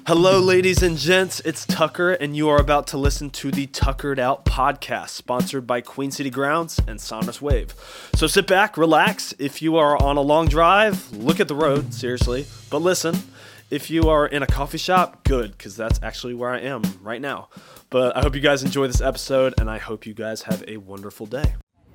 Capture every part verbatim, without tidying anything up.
Hello, ladies and gents. It's Tucker, and you are about to listen to the Tuckered Out podcast, sponsored by Queen City Grounds and Sonorous Wave. So sit back, relax. If you are on a long drive, look at the road, seriously. But listen, if you are in a coffee shop, good, because that's actually where I am right now. But I hope you guys enjoy this episode, and I hope you guys have a wonderful day.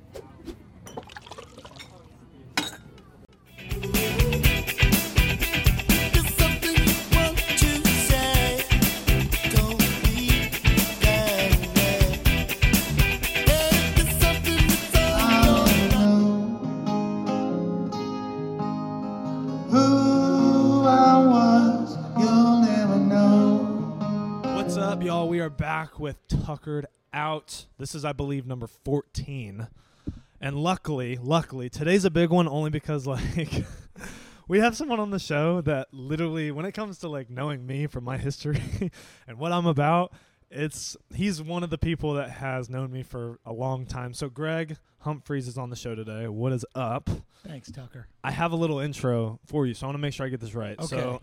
Y'all, we are back with Tuckered Out. This is, I believe, number fourteen. And luckily, luckily, today's a big one only because, like, we have someone on the show that literally, when it comes to, like, knowing me from my history and what I'm about, it's he's one of the people that has known me for a long time. So Greg Humphreys is on the show today. What is up? Thanks, Tucker. I have a little intro for you, so I want to make sure I get this right. Okay. So,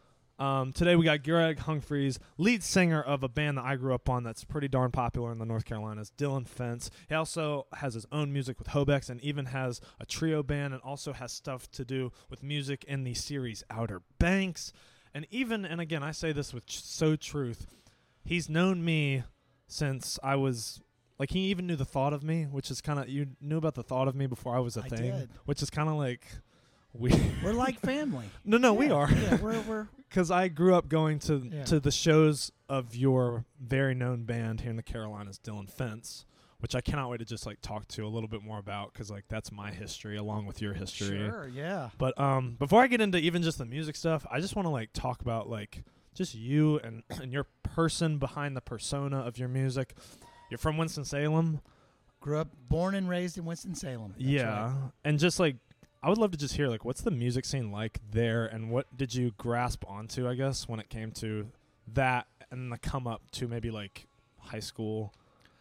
Um, today we got Greg Humphreys, lead singer of a band that I grew up on that's pretty darn popular in the North Carolinas, Dillon Fence. He also has his own music with Hobex and even has a trio band and also has stuff to do with music in the series Outer Banks. And even, and again, I say this with ch- so truth, he's known me since I was, like he even knew the thought of me, which is kind of, you knew about the thought of me before I was a I thing, did. which is kind of like we We're like family. No, no, yeah, we are. Yeah, we're we're Because I grew up going to Yeah. to the shows of your very known band here in the Carolinas, Dillon Fence, which I cannot wait to just like talk to a little bit more about because like that's my history along with your history. sure, yeah. But um, before I get into even just the music stuff, I just want to like talk about like just you and and your person behind the persona of your music. You're from Winston-Salem. Grew up, born and raised in Winston-Salem. That's Yeah, right. and just like. I would love to just hear, like, what's the music scene like there, and what did you grasp onto, I guess, when it came to that and the come up to maybe, like, high school?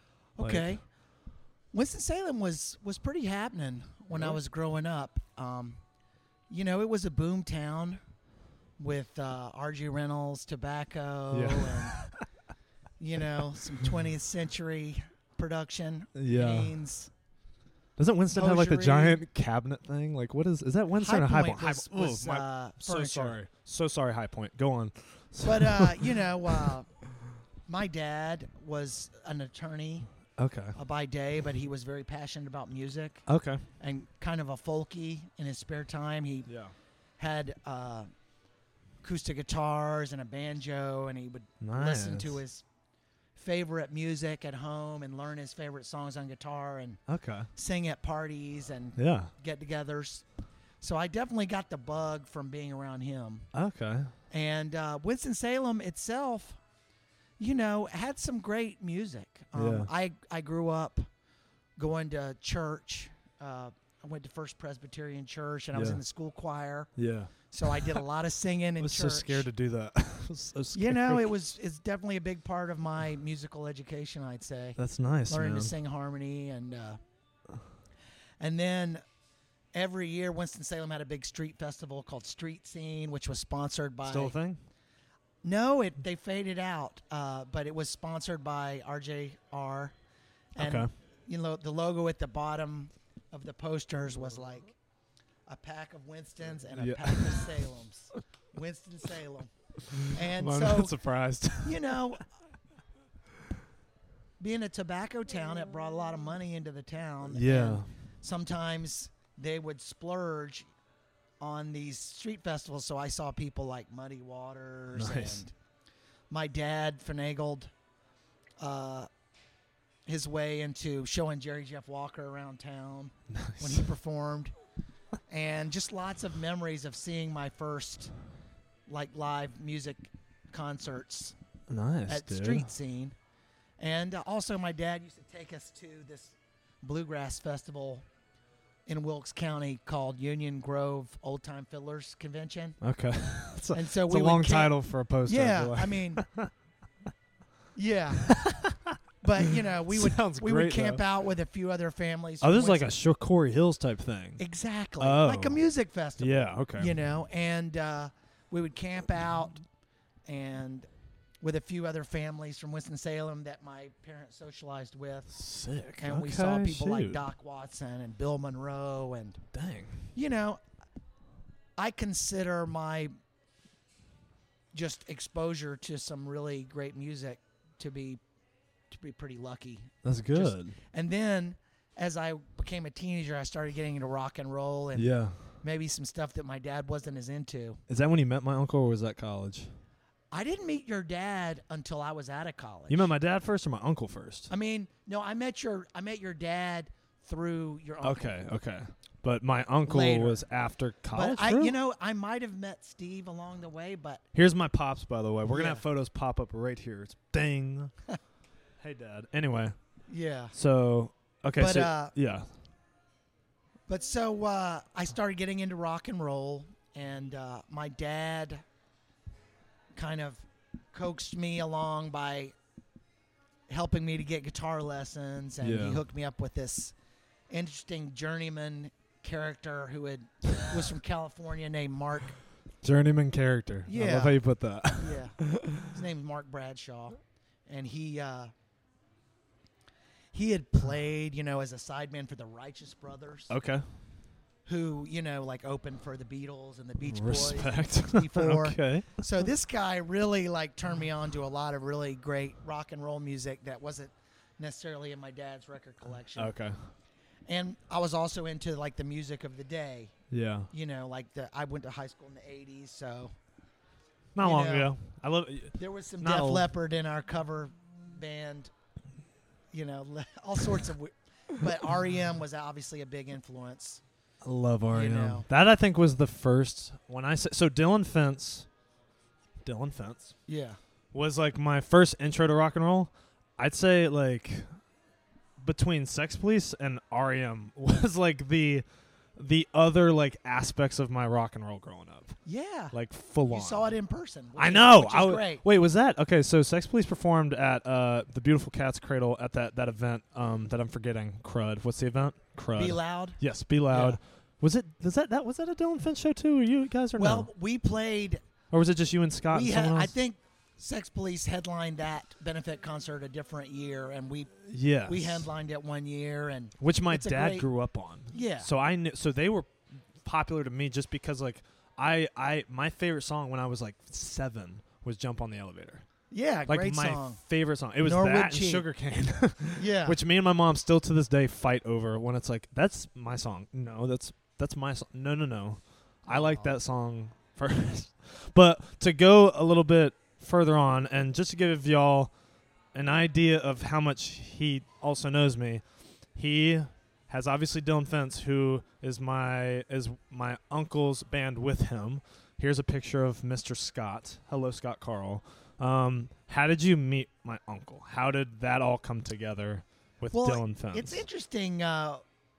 Okay. Like, Winston-Salem was was pretty happening when Really? I was growing up. Um, you know, it was a boom town with uh, R G Reynolds, tobacco, Yeah. and, you know, some twentieth century production. Yeah. Haynes. Doesn't Winston have, like, the Hosiery. giant cabinet thing? Like, what is, is that Winston High or High Point Point? was, High, was, oh, my, uh, so furniture. sorry. So sorry, High Point. Go on. But, uh, you know, uh, my dad was an attorney Okay. uh, by day, but he was very passionate about music Okay. and kind of a folky in his spare time. He Yeah. had uh, acoustic guitars and a banjo, and he would Nice. listen to his favorite music at home and learn his favorite songs on guitar and Okay. sing at parties and Yeah. get-togethers. So I definitely got the bug from being around him. Okay. And uh, Winston-Salem itself, you know, had some great music. Um, Yeah. I, I grew up going to church. Uh, I went to First Presbyterian Church, and I was Yeah. in the school choir. Yeah. So I did a lot of singing in I was church. so scared to do that. I was so scared. You know, it was it's definitely a big part of my musical education, I'd say. That's nice, Learning man. to sing harmony. And uh, and then every year, Winston-Salem had a big street festival called Street Scene, which was sponsored by... Still a thing? No, it they faded out, uh, but it was sponsored by R J R. And, Okay. you know, the logo at the bottom of the posters was like a pack of Winstons and a Yeah. pack of Salems. Winston-Salem. And I'm so, not surprised. you know, being a tobacco town, it brought a lot of money into the town. Yeah. And sometimes they would splurge on these street festivals, so I saw people like Muddy Waters. Nice. And my dad finagled uh, his way into showing Jerry Jeff Walker around town Nice. when he performed. And just lots of memories of seeing my first like live music concerts Nice, at dude. Street Scene. And uh, also my dad used to take us to this bluegrass festival in Wilkes County called Union Grove Old Time Fiddlers Convention. Okay. it's a, And so it's we a would long camp- title for a poster. I Yeah, feel like. I mean, yeah. But, you know, we would Sounds we great, would camp though. out with a few other families. Oh, from this is like a Winston- Sh- Corey Hills type thing. Exactly. Oh. Like a music festival. Yeah, okay. You know, and uh, we would camp out and with a few other families from Winston-Salem that my parents socialized with. Sick. And okay, we saw people shoot. like Doc Watson and Bill Monroe. And, Dang. you know, I consider my just exposure to some really great music to be to be pretty lucky. That's good. Just, and then as I became a teenager, I started getting into rock and roll and yeah. maybe some stuff that my dad wasn't as into. Is that when you met my uncle, or was that college? I didn't meet your dad until I was out of college. You met my dad first or my uncle first? I mean, no, I met your I met your dad through your uncle. Okay, okay. But my uncle Later. was after college. But I, bro? you know, I might have met Steve along the way, but Here's my pops, by the way. We're Yeah. gonna have photos pop up right here. It's ding. Hey, Dad. Anyway, yeah. so okay, But, so uh, yeah, But so uh, I started getting into rock and roll, and uh, my dad kind of coaxed me along by helping me to get guitar lessons, and Yeah. he hooked me up with this interesting journeyman character who had was from California named Mark. journeyman character. I Yeah. love how you put that. Yeah, his name's Mark Bradshaw, and he uh, he had played, you know, as a sideman for the Righteous Brothers. Okay, Who, you know, like opened for the Beatles and the Beach respect. Boys before. Okay, So this guy really like turned me on to a lot of really great rock and roll music that wasn't necessarily in my dad's record collection. okay, And I was also into like the music of the day. yeah. You know, like the I went to high school in the eighties, so Not You long know, ago. I love. there was some Not Def old. Leppard in our cover band. You know, all sorts of. w- But R E M was obviously a big influence. I love R E M. know. That I think was the first when I said so. Dylan Fence. Dylan Fence. Yeah. was like my first intro to rock and roll. I'd say like between Sex Police and R E M was like the the other like aspects of my rock and roll growing up. Yeah. Like full You on. saw it in person. which I is- know. Which is I w- great. Wait, was that okay? So Sex Police performed at uh, the Beautiful Cat's Cradle at that that event um, that I'm forgetting. Crud. What's the event? Crud. Be Loud. Yes, Be Loud. Yeah. Was it? Was that that was that a Dylan Finch show too? Or you guys are Well, no? we played. Or was it just you and Scott? We and had, someone I else? think Sex Police headlined that benefit concert a different year, and we Yes. we headlined it one year, and which my It's a dad great- grew up on. yeah, So I knew. So they were popular to me just because like I I my favorite song when I was like seven was "Jump on the Elevator." yeah, Like great my song. favorite song. It was Norwood that and Cheek. Sugarcane, Yeah, which me and my mom still to this day fight over when it's like that's my song. No, that's that's my song. No, no, no. I like Aw. that song first. But to go a little bit further on, and just to give y'all an idea of how much he also knows me, he has obviously Dylan Fence, who is my is my uncle's band with him. Here's a picture of Mister Scott. Hello, Scott Carl. Um, how did you meet my uncle? How did that all come together with Well, Dylan Fence? it's interesting. Uh,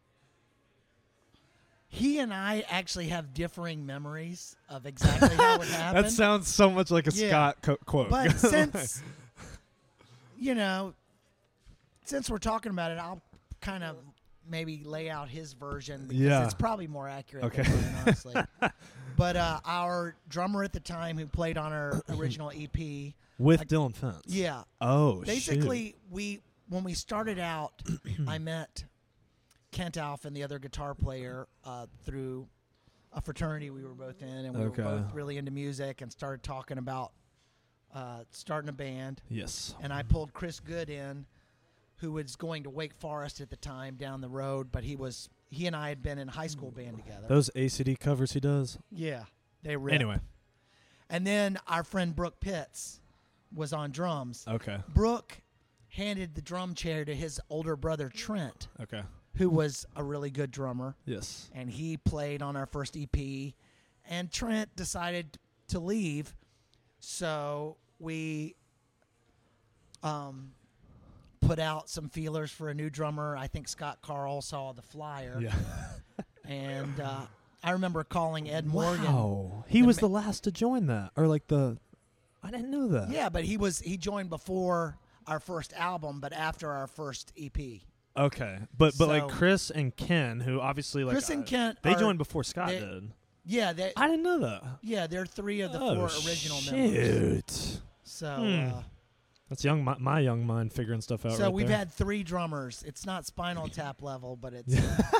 he and I actually have differing memories of exactly how it happened. That sounds so much like a Yeah. Scott co- quote. But since, you know, since we're talking about it, I'll kind of maybe lay out his version because Yeah. it's probably more accurate Okay. than mine, honestly. But uh, our drummer at the time who played on our original E P, with I- Dylan Fence. yeah, Oh, basically we when we started out, I met Kent Alf and the other guitar player uh, through a fraternity we were both in, and we Okay. were both really into music and started talking about uh, starting a band. shoot. Yes. And I pulled Chris Good in, who was going to Wake Forest at the time down the road, but he was he and I had been in high school band together. Those A C D covers he does. yeah, they were Anyway. And then our friend Brooke Pitts was on drums. Okay. Brooke handed the drum chair to his older brother Trent, Okay. who was a really good drummer, Yes. and he played on our first E P. And Trent decided to leave, so we um, put out some feelers for a new drummer. I think Scott Carl saw the flyer, Yeah. and uh, I remember calling Ed Morgan. Wow. He The was ma- the last to join that, or like the. I didn't know that. Yeah, but he was he joined before our first album, but after our first E P. Okay, but but like So- Chris and Ken, who obviously like Chris and uh, Kent, they are- joined before Scott they- did. Yeah, they, I didn't know that. yeah, they're three of the oh, four original members. shoot. So, Hmm. uh, That's young. My, my young mind figuring stuff out. so right we've there. had three drummers. It's not Spinal Tap level, but it's.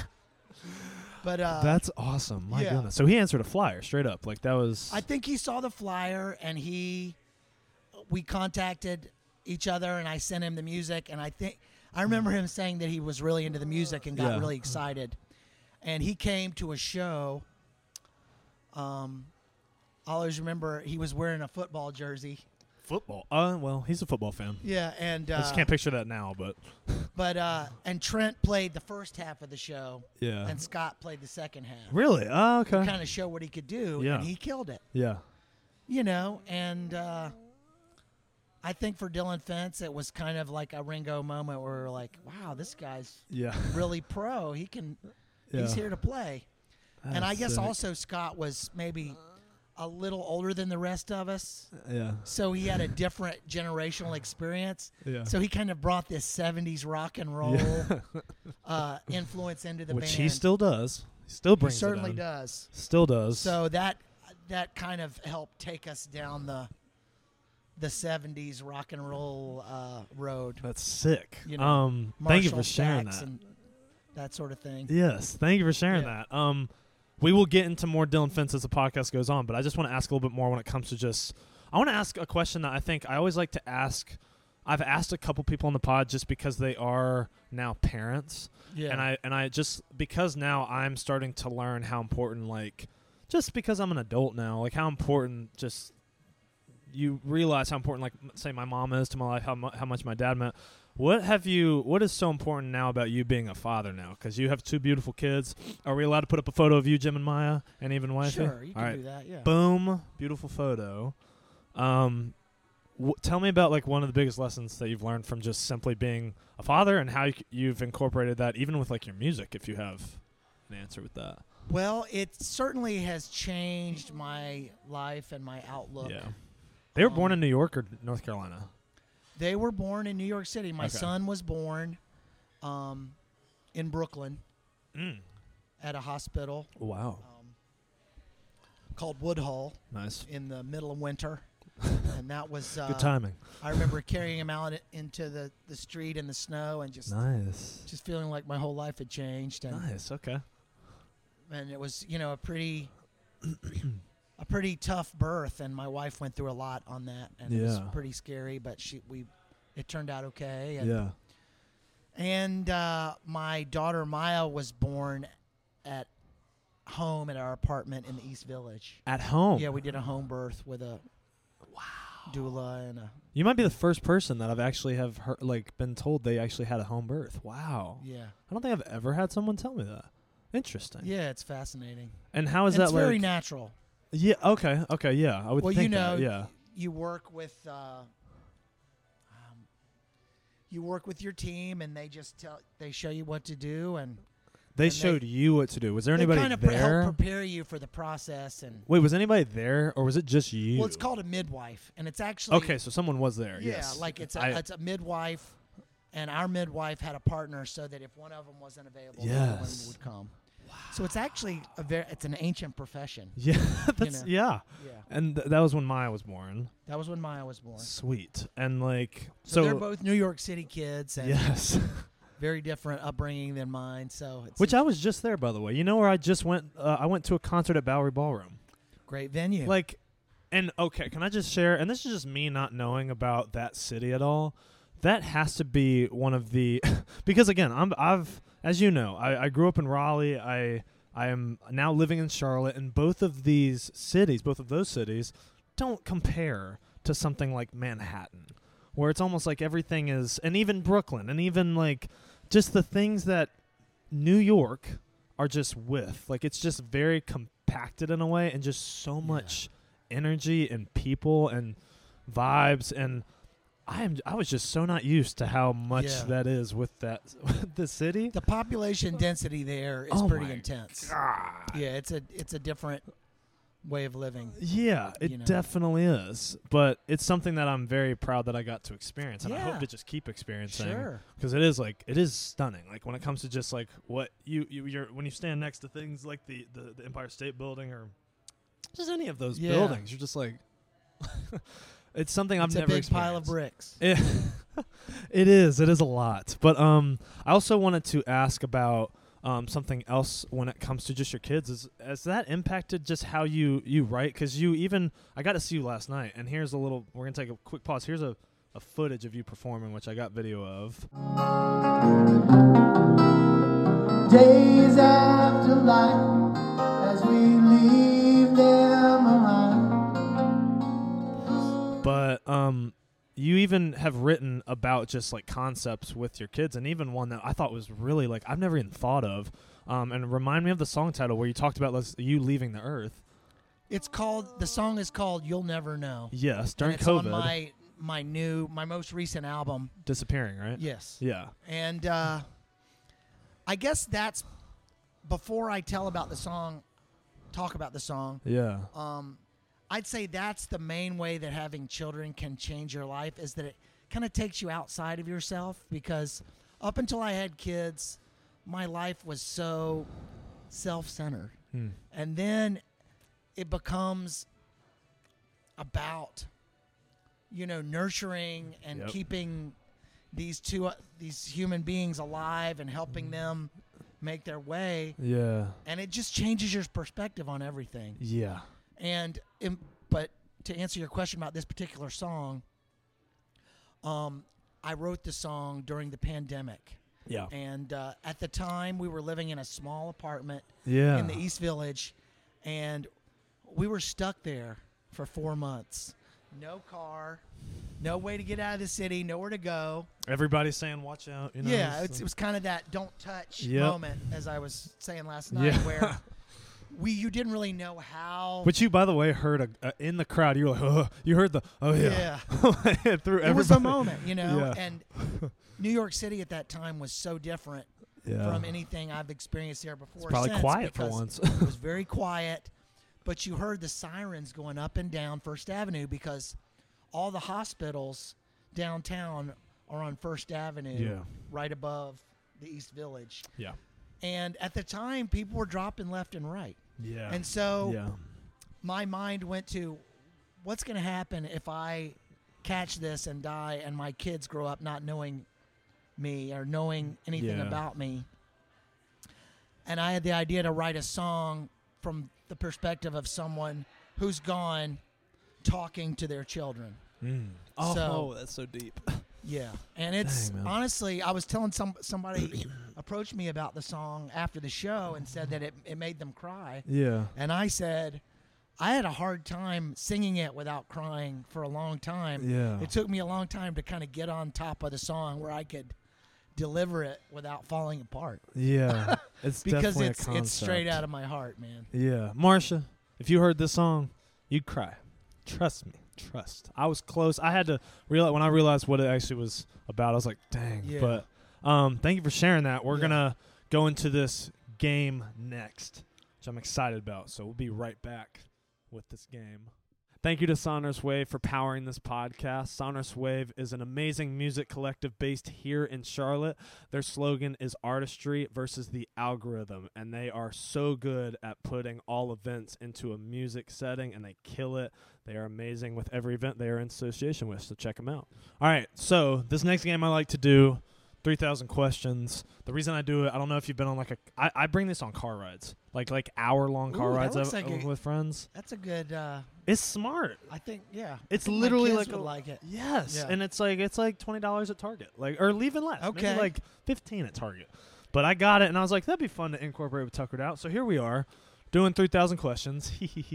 but uh, That's awesome. My yeah. goodness. So he answered a flyer straight up. Like that was. I think he saw the flyer and he, we contacted each other and I sent him the music and I think I remember him saying that he was really into the music and got Yeah. really excited, and he came to a show. Um, I always remember he was wearing a football jersey. football. Uh, well, he's a football fan. Yeah, and uh, I just can't picture that now, but but uh, and Trent played the first half of the show, yeah. and Scott played the second half. Really? Oh, okay. Kind of show what he could do, Yeah. and he killed it. Yeah. You know, and uh, I think for Dylan Fence, it was kind of like a Ringo moment where we're like, wow, this guy's Yeah. really pro. He can, yeah. he's here to play. and I That's guess sick. also Scott was maybe a little older than the rest of us, Yeah. so he had a different generational experience. Yeah. So he kind of brought this seventies rock and roll Yeah. uh, influence into the Which band. he still does. He still He brings certainly it in. does. Still does. So that that kind of helped take us down the the seventies rock and roll uh, road. That's sick. You know, um, thank you for Marshall sharing stacks that. and that sort of thing. Yes, thank you for sharing Yeah. that. Um, we will get into more Dylan Fence as the podcast goes on, but I just want to ask a little bit more when it comes to just. I want to ask a question that I think I always like to ask. I've asked a couple people on the pod just because they are now parents, Yeah. and I and I just because now I'm starting to learn how important, like, just because I'm an adult now, like how important just you realize how important, like, m- say my mom is to my life, how mu- how much my dad meant. What have you? What is so important now about you being a father now? Because you have two beautiful kids. Are we allowed to put up a photo of you, Jim and Maya, and even wifey? Sure, you can All right. do that. Yeah. Boom, beautiful photo. Um, w- tell me about like one of the biggest lessons that you've learned from just simply being a father, and how you c- you've incorporated that even with like your music. If you have an answer with that. Well, it certainly has changed my life and my outlook. Yeah. They were born Um, in New York or North Carolina. They were born in New York City. My Okay. son was born um, in Brooklyn Mm. at a hospital Wow. um, called Woodhull Nice. in the middle of winter. And that was, uh, Good timing. I remember carrying him out i- into the, the street in the snow and just Nice. just feeling like my whole life had changed. And, Nice. Okay. and it was, you know, a pretty a pretty tough birth, and my wife went through a lot on that, and it was Yeah. pretty scary, but she we it turned out okay. And, Yeah. And uh, my daughter Maya was born at home at our apartment in the East Village. At home. Yeah, we did a home birth with a Wow. doula and a You might be the first person that I've actually have heard, like been told they actually had a home birth. Wow. yeah, I don't think I've ever had someone tell me that. Interesting. yeah. It's fascinating. And how is And that it's like? very natural. Yeah. Okay. Okay. Yeah. I would Well, think you know, that. Yeah. You work with uh, um, you work with your team, and they just tell they show you what to do, and They and they- showed you what to do. Was there they anybody kind of pre- there? help prepare you for the process. And Wait, was anybody there, or was it just you? well, it's called a midwife, and it's actually Okay, so someone was there. yeah, yes. like it's a I- it's a midwife, and our midwife had a partner so that if one of them wasn't available, the other one Yes. would come. So it's actually a very it's an ancient profession. Yeah. That's know. yeah. Yeah, And th- that was when Maya was born. that was when Maya was born. Sweet. And like So, so. they're both New York City kids, and yes. very different upbringing than mine. So it's Which a I was just there, by the way. You know where I just went? Uh, I went to a concert at Bowery Ballroom. great venue. Like, and okay, can I just share? And this is just me not knowing about that city at all. That has to be one of the because again, I'm I've as you know, I, I grew up in Raleigh. I I am now living in Charlotte, and both of these cities, both of those cities, don't compare to something like Manhattan, where it's almost like everything is, and even Brooklyn, and even like just the things that New York are just with. Like it's just very compacted in a way, and just so much energy and people and vibes, and I am I was just so not used to how much Yeah. that is with that the city. the population density there is Oh pretty my intense. God. Yeah, it's a it's a different way of living. Yeah, it You know. definitely is. But it's something that I'm very proud that I got to experience, and I Yeah. hope to just keep experiencing. Sure. Because it is like it is stunning. Like when it comes to just like what you, you you're when you stand next to things like the, the, the Empire State Building or just any of those Yeah. buildings. You're just like, it's something I've It's never a big pile of experienced. bricks. It, it is. It is a lot. But um, I also wanted to ask about um, something else when it comes to just your kids. Is has that impacted just how you you write? Because you even I got to see you last night, and here's a little. We're gonna take a quick pause. Here's a, a footage of you performing, which I got video of. Days after life, as we leave them behind. But um, you even have written about just like concepts with your kids, and even one that I thought was really like I've never even thought of. Um, and remind me of the song title where you talked about les- you leaving the earth. It's called. The song is called "You'll Never Know." Yes, during and it's COVID, on my my new my most recent album. disappearing, right? Yes. Yeah. And uh, I guess that's before I tell about the song, talk about the song. Yeah. Um, I'd say that's the main way that having children can change your life is that it kind of takes you outside of yourself, because up until I had kids, my life was so self-centered. Hmm. And then it becomes about, you know, nurturing and Yep. keeping these two uh, these human beings alive and helping them make their way, Yeah. and it just changes your perspective on everything. Yeah. And um, but to answer your question about this particular song, um, I wrote the song during the pandemic, Yeah. and uh, at the time we were living in a small apartment Yeah. in the East Village, and we were stuck there for four months. No car, no way to get out of the city, nowhere to go. Everybody's saying, "Watch out!" You know. yeah, so- it's, it was kind of that "don't touch" Yep. moment, as I was saying last night, Yeah. where we you didn't really know how. Which you, by the way, heard a, uh, in the crowd. You were like, oh, you heard the, oh yeah, yeah, through it was a everybody. moment, you know. Yeah. And New York City at that time was so different Yeah. from anything I've experienced there before. It's probably since, quiet for because once. It was very quiet, but you heard the sirens going up and down First Avenue, because all the hospitals downtown are on First Avenue, Yeah. right above the East Village. Yeah. And at the time, people were dropping left and right. Yeah. And so yeah. my mind went to, what's going to happen if I catch this and die and my kids grow up not knowing me or knowing anything Yeah. about me? And I had the idea to write a song from the perspective of someone who's gone talking to their children. Mm. Oh, So- that's so deep. Yeah. And it's Dang, man. honestly, I was telling some somebody approached me about the song after the show and said that it, it made them cry. Yeah. And I said, I had a hard time singing it without crying for a long time. Yeah. It took me a long time to kind of get on top of the song where I could deliver it without falling apart. Yeah. It's Because definitely it's a it's straight concept. out of my heart, man. Yeah. Marsha, if you heard this song, you'd cry. Trust me. Trust. I was close. I had to realize when I realized what it actually was about. I was like, dang. Yeah. But um, thank you for sharing that. We're Yeah. gonna go into this game next, which I'm excited about. So we'll be right back with this game. Thank you to Sonorous Wave for powering this podcast. Sonorous Wave is an amazing music collective based here in Charlotte. Their slogan is artistry versus the algorithm, and they are so good at putting all events into a music setting, and they kill it. They are amazing with every event they are in association with, so check them out. All right, so this next game I like to do, three thousand questions. The reason I do it, I don't know if you've been on like a, I, I bring this on car rides, like like hour-long car Ooh, that rides looks of- like of- a- with friends. That's a good, uh, It's smart. I think, yeah. It's I think literally my like kids would a- like it. Yes, Yeah. and it's like it's like twenty dollars at Target, like or even less, Okay. maybe like fifteen at Target. But I got it, and I was like, that'd be fun to incorporate with Tuckered Out. So here we are, doing three thousand questions.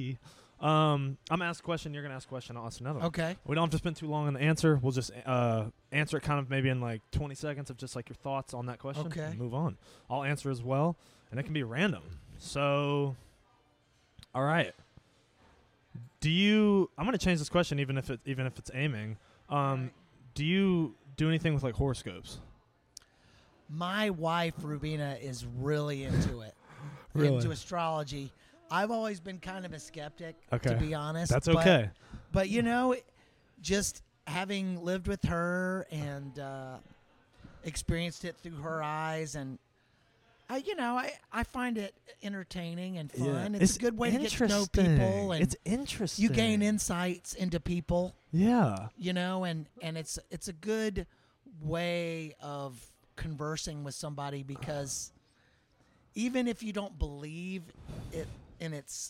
um, I'm gonna ask a question. You're gonna ask a question. I'll ask another one. Okay. We don't have to spend too long on the answer. We'll just uh, answer it kind of maybe in like twenty seconds of just like your thoughts on that question. Okay. And move on. I'll answer as well, and it can be random. So, all right. Do you? I'm gonna change this question, even if it even if it's aiming. Um, do you do anything with like horoscopes? My wife, Rubina, is really into it, Really? into astrology. I've always been kind of a skeptic, Okay. to be honest. That's but- okay. But, you know, just having lived with her and uh, experienced it through her eyes, and I, you know, I, I find it entertaining and Yeah. fun. It's, a good way to get to know people, and It's interesting. you gain insights into people. Yeah. You know, and, and it's it's a good way of conversing with somebody, because even if you don't believe it in its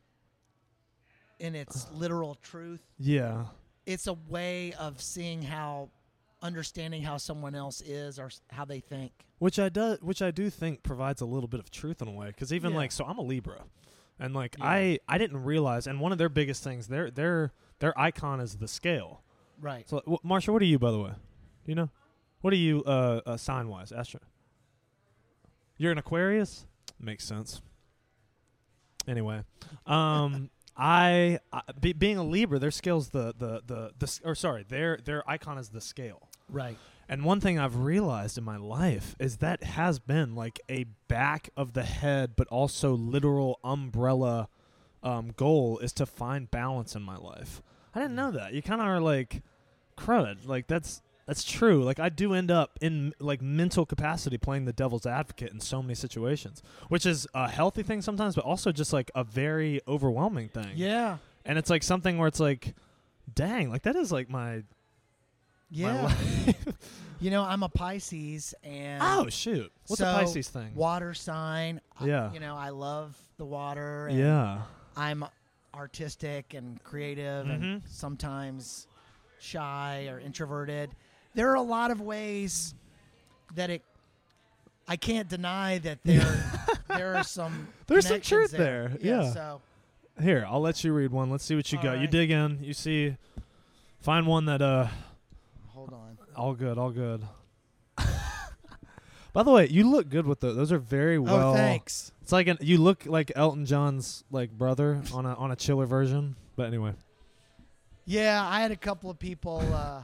in its literal truth, Yeah. it's a way of seeing how understanding how someone else is, or s- how they think. Which I do, which I do think provides a little bit of truth in a way, because even Yeah. like, so I'm a Libra, and like Yeah. I, I didn't realize, and one of their biggest things, their their their icon is the scale. Right. So, w- Marsha, what are you, by the way? Do you know? What are you, uh, uh sign wise, Astro? You're an Aquarius. Makes sense. Anyway, um, I, I be, being a Libra, their scale's the the the the, s- or sorry, their their icon is the scale. Right. And one thing I've realized in my life is that has been like a back of the head, but also literal umbrella um, goal is to find balance in my life. I didn't know that. You kind of are like, crud. Like that's that's true. Like I do end up in like mental capacity playing the devil's advocate in so many situations, which is a healthy thing sometimes, but also just like a very overwhelming thing. Yeah. And it's like something where it's like, dang, like that is like my Yeah. my life. You know, I'm a Pisces, and Oh shoot! What's so a Pisces thing? water sign. I- Yeah. you know, I love the water. And Yeah. I'm artistic and creative, Mhm. and sometimes shy or introverted. There are a lot of ways that it. I can't deny that there there are some. There's some connections truth there, yeah. So Here, I'll let you read one. Let's see what you All got. You right. dig in. You see, find one that uh, hold on. all good, all good. By the way, you look good with those. Those are very well. Oh, thanks. It's like an, you look like Elton John's like brother on a on a chiller version. But anyway, Yeah, I had a couple of people. Uh,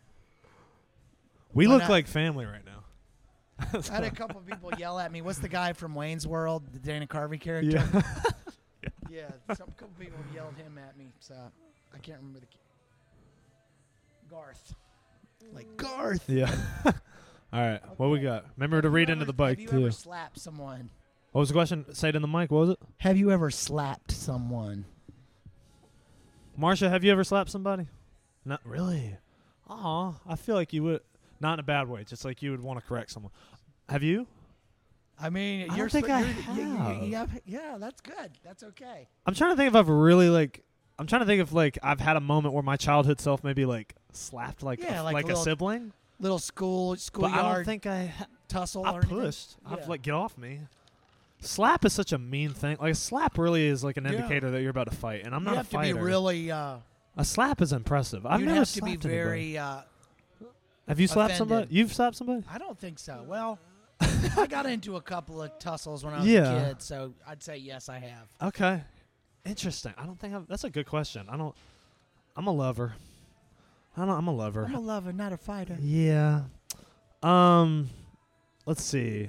we Why look not? like family right now. I had a couple of people yell at me. What's the guy from Wayne's World, the Dana Carvey character? Yeah. Yeah, some couple people yelled him at me, so I can't remember the. Garth. Like Garth. Yeah. All right. What we Okay. got? Remember Have to you read ever- into the bike Have you too. ever slapped someone? What was the question? Say it in the mic. What was it? Have you ever slapped someone? Marsha, have you ever slapped somebody? Not really. Aw, I feel like you would. Not in a bad way. Just like you would want to correct someone. Have you? I mean, I you're don't think sp- I you're- you- you- have. you have- yeah, that's good. That's okay. I'm trying to think if I've really like. I'm trying to think if like I've had a moment where my childhood self maybe like slapped like Yeah, a, like like a a little sibling. Little school But I schoolyard don't think I. Ha- tussle I or anything? pushed. I've Yeah. like get off me. Slap is such a mean thing. Like a slap really is like an Yeah. indicator that you're about to fight, and I'm you not have a fighter. to be really. Uh, a slap is impressive. I've you'd never have to slapped be anybody. very. Uh, Have you slapped somebody? offended. You've slapped somebody? I don't think so. Well, I got into a couple of tussles when I was Yeah. a kid, so I'd say yes, I have. Okay. Interesting. I don't think I've, that's a good question. I don't. I'm a lover. I don't. I'm a lover. I'm a lover, not a fighter. Yeah. Um. Let's see.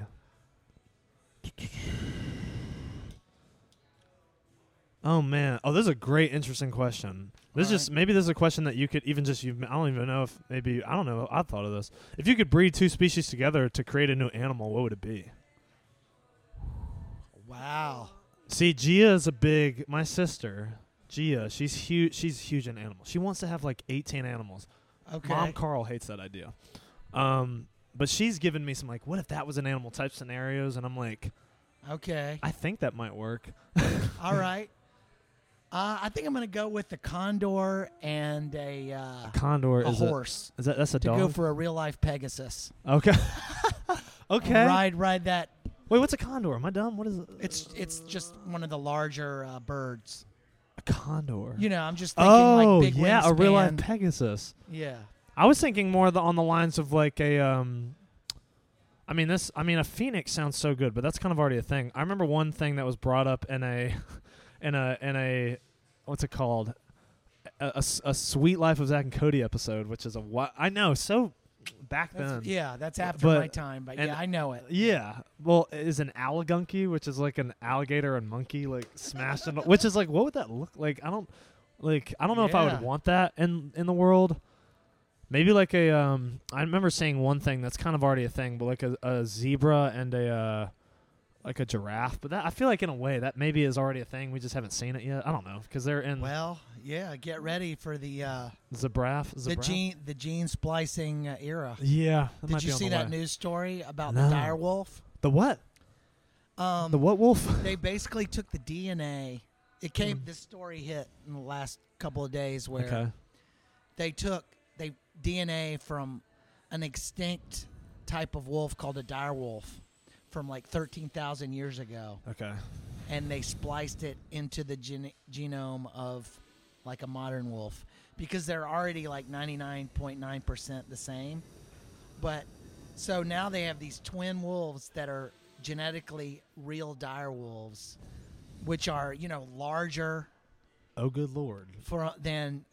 Oh man. Oh, this is a great, interesting question. This is All just maybe this is a question that you could even just you. I don't even know if maybe I don't know. I thought of this. If you could breed two species together to create a new animal, what would it be? Wow. See, Gia is a big. My sister, Gia, she's huge. She's huge in animals. She wants to have like eighteen animals. Okay. Mom Carl hates that idea. Um, but she's given me some like, what if that was an animal type scenarios? And I'm like, Okay. I think that might work. All right. Uh, I think I'm going to go with the condor and a uh, Condor a is horse A, is that that's a to dog? go for a real life Pegasus. okay. okay. Ride ride that. Wait, what's a condor? Am I dumb? What is it? It's it's just one of the larger uh, birds. a condor. You know, I'm just thinking oh like big yeah, a real life wingspan. Pegasus. Yeah. I was thinking more the, on the lines of like a um I mean this I mean a phoenix sounds so good, but that's kind of already a thing. I remember one thing that was brought up in a in a in a what's it called? A, a s- a Sweet Life of Zach and Cody episode, which is a what I know, so back That's, then. yeah, that's after But- my time, but and- yeah, I know it. Yeah. Well, is an alligunky, which is like an alligator and monkey like smashed in, which is like what would that look like? I don't like I don't know if I Yeah. would want that in in the world. Maybe like a um I remember saying one thing that's kind of already a thing, but like a, a zebra and a uh like a giraffe, but that I feel like in a way that maybe is already a thing. We just haven't seen it yet. I don't know because they're in Well, yeah, get ready for the uh, zebraf. the zebraf? gene the gene splicing uh, era. Yeah. that might Did be you on see the that way. news story about No. the dire wolf? The what? Um, The what wolf? They basically took the D N A. It came. Mm. This story hit in the last couple of days where Okay. they took they D N A from an extinct type of wolf called a dire wolf from like thirteen thousand years ago, Okay. and they spliced it into the gen- genome of like a modern wolf because they're already like ninety-nine point nine percent the same. But so now they have these twin wolves that are genetically real dire wolves, which are, you know, larger Oh, good lord. for than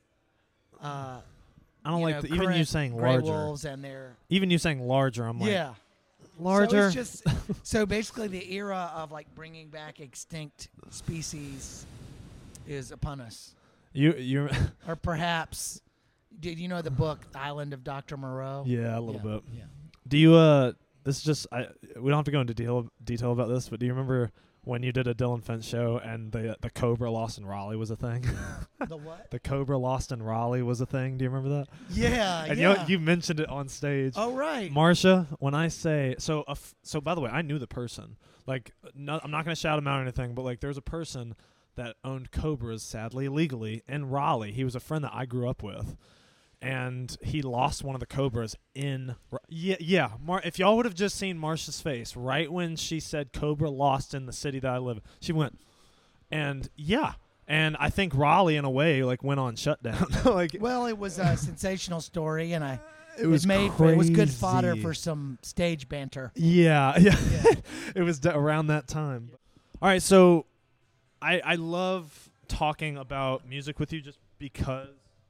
uh I don't you like know, the, even you current saying gray larger. wolves, and they're Even you saying larger, I'm like yeah. larger. So, it's just, so basically, the era of like bringing back extinct species is upon us, you you or perhaps, did you know the book The Island of Doctor Moreau? yeah, a little Yeah, bit. Yeah. Do you uh this is just I we don't have to go into detail detail about this, but do you remember when you did a Dylan Fence show and the the Cobra Lost in Raleigh was a thing? The what? The Cobra Lost in Raleigh was a thing. Do you remember that? Yeah. and yeah. you you mentioned it on stage. oh right. Marsha, when I say so, a f- so by the way, I knew the person. Like, no, I'm not going to shout him out or anything, but like, there's a person that owned Cobras, sadly illegally, in Raleigh. He was a friend that I grew up with, and he lost one of the Cobras in. Ra- Yeah, yeah. Mar- if y'all would have just seen Marsha's face right when she said Cobra lost in the city that I live in, she went, and yeah. And I think Raleigh, in a way, like went on shutdown. like Well, it was a sensational story, and I it was made for, it was good fodder crazy. for some stage banter. Yeah, yeah. Yeah. It was d- around that time. All right, so I I love talking about music with you just because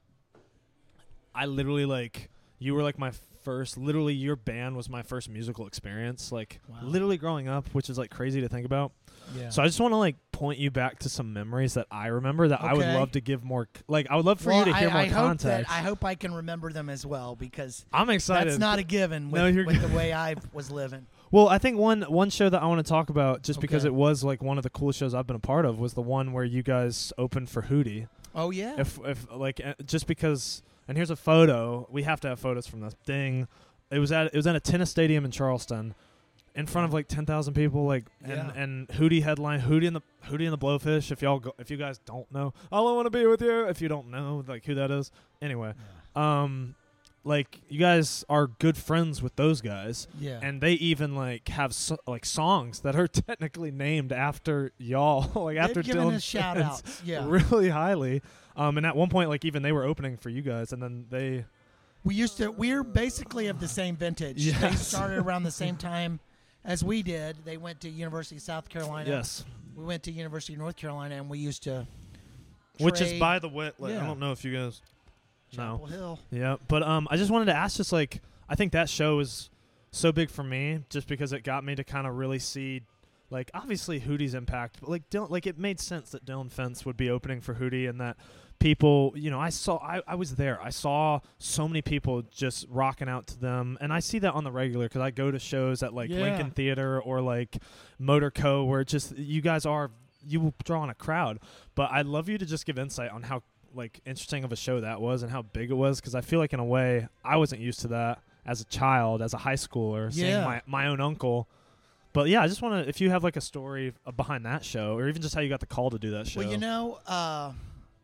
I literally like you were like my first literally your band was my first musical experience like Wow. literally growing up, which is like crazy to think about. Yeah. So I just want to like point you back to some memories that I remember that I would Okay. love to give more c- like I would love for well, you to hear I, more I hope context. that I hope I can remember them as well because I'm excited. that's not a given with, No, you're with good. the way I was living. Well, I think one one show that I want to talk about, just because Okay. it was like one of the coolest shows I've been a part of, was the one where you guys opened for Hootie. Oh yeah. If if like uh, just because, and here's a photo. We have to have photos from this thing. It was at it was at a tennis stadium in Charleston, in front of like ten thousand people. Like and Yeah. and Hootie headline Hootie and the Hootie and the Blowfish. If y'all go, if you guys don't know, all I want to be with you. If you don't know like who that is, anyway, um, like you guys are good friends with those guys. Yeah. And they even like have so, like songs that are technically named after y'all, like They've after given Dylan us shout fans outs. Yeah. really highly. Um, and at one point, like even they were opening for you guys, and then they We used to. We're basically of the same vintage. They Yes. started around the same time as we did. They went to University of South Carolina. yes, We went to University of North Carolina, and we used to. which is trade by the way, like, Yeah. I don't know if you guys know. Chapel Hill. Yeah, but um, I just wanted to ask, just like I think that show is so big for me, just because it got me to kind of really see, like obviously Hootie's impact, but like Dylan, like it made sense that Dylan Fence would be opening for Hootie, and that people, you know, I saw, I, I was there, I saw so many people just rocking out to them, and I see that on the regular because I go to shows at like Yeah. Lincoln Theater or like Motor Co, where it's just you guys are you will draw on a crowd, but I'd love you to just give insight on how like interesting of a show that was and how big it was, because I feel like in a way I wasn't used to that as a child, as a high schooler, seeing Yeah. my, my own uncle. But yeah, I just want to, if you have like a story uh, behind that show, or even just how you got the call to do that show. Well, you know, uh,